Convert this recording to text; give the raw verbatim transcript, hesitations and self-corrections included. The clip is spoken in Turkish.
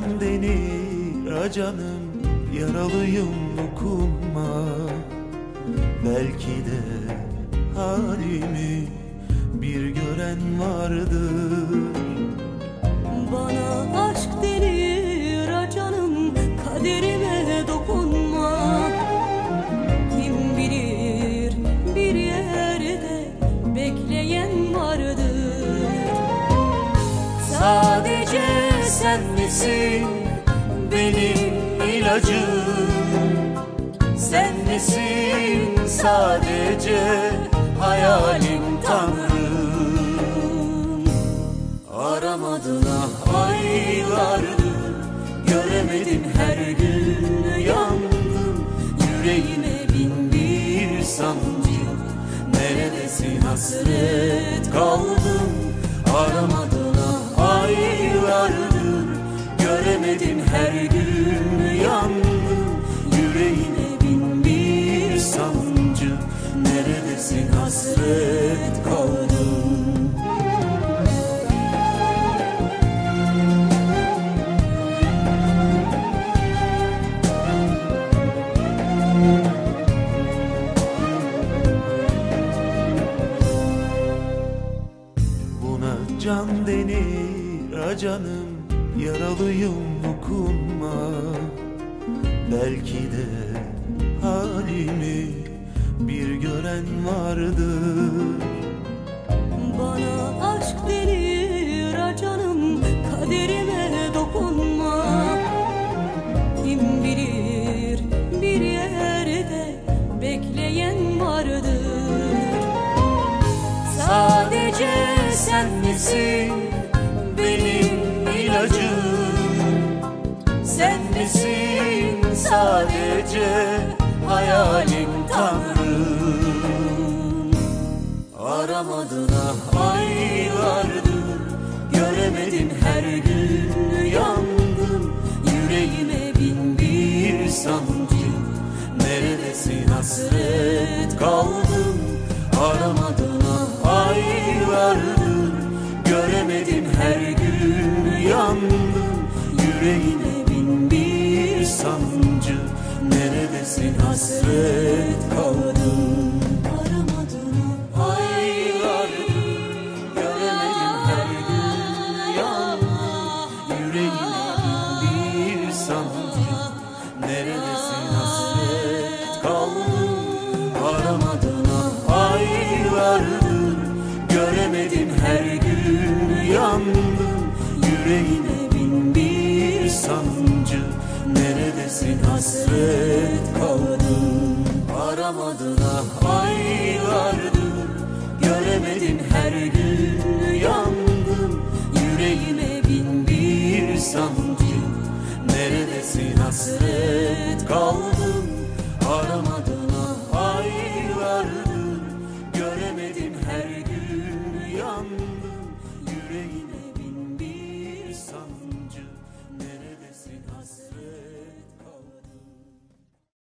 can denir acanım, yaralıyım dokunma. Belki de halimi bir gören vardır. Bana aşk denir acanım, kaderime dokunma. Kim bilir bir yerde bekleyen vardır. Sadece sen misin benim ilacım? Sen misin sadece hayalim Tanrım? Aramadın ah aylardır, göremedim her gün yandım. Yüreğime bin bir sancı, neredesin hasret kaldım. Aramadın ah aylardır, göremedim her gün yandım. Yüreğime bin bir sancı, neredesin hasret kaldım. Buna can denir acanım, yaralıyım dokunma. Belki de halimi bir gören vardır. Bana aşk denir acanım, kaderime dokunma. Kim bilir bir yerde bekleyen vardır. Sadece sen misin benim ilacım? Sen misin sadece hayalim Tanrım? Aramadın ah aylardır, göremedim her gün yandım. Yüreğime bin bir sancı, neredesin hasret kaldım. Aramadın ah aylardır, göremedim her gün yandım. Yüreğime bin bir sancı, neredesin hasret kaldım. Aramadın ah aylardır, göremedim her gün yandım. Yüreğime bin bir sancı, neredesin hasret kaldım. Aramadın ah aylardır, göremedim her gün yandım. Yüreğime bin bir sancı, neredesin hasret kaldım. Aramadın ah aylardır, göremedim her gün yandım. Yüreğime bin bir sancı, neredesin hasret kaldım.